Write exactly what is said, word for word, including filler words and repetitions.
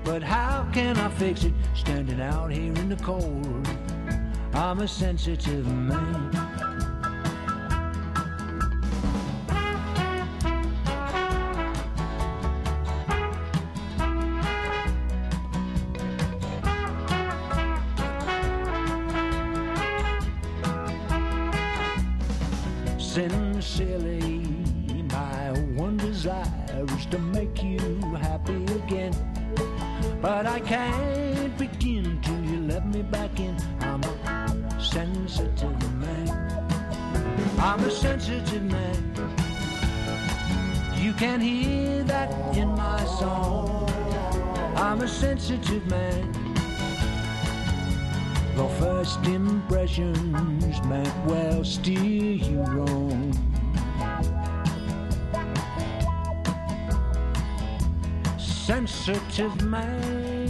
but how can I fix it standing out here in the cold? I'm a sensitive man. Sincerely, my one desire is to make you happy again. But I can't begin till you let me back in. I'm a sensitive man. I'm a sensitive man. You can hear that in my song. I'm a sensitive man. The first impressions might well steer you wrong. Sensitive man.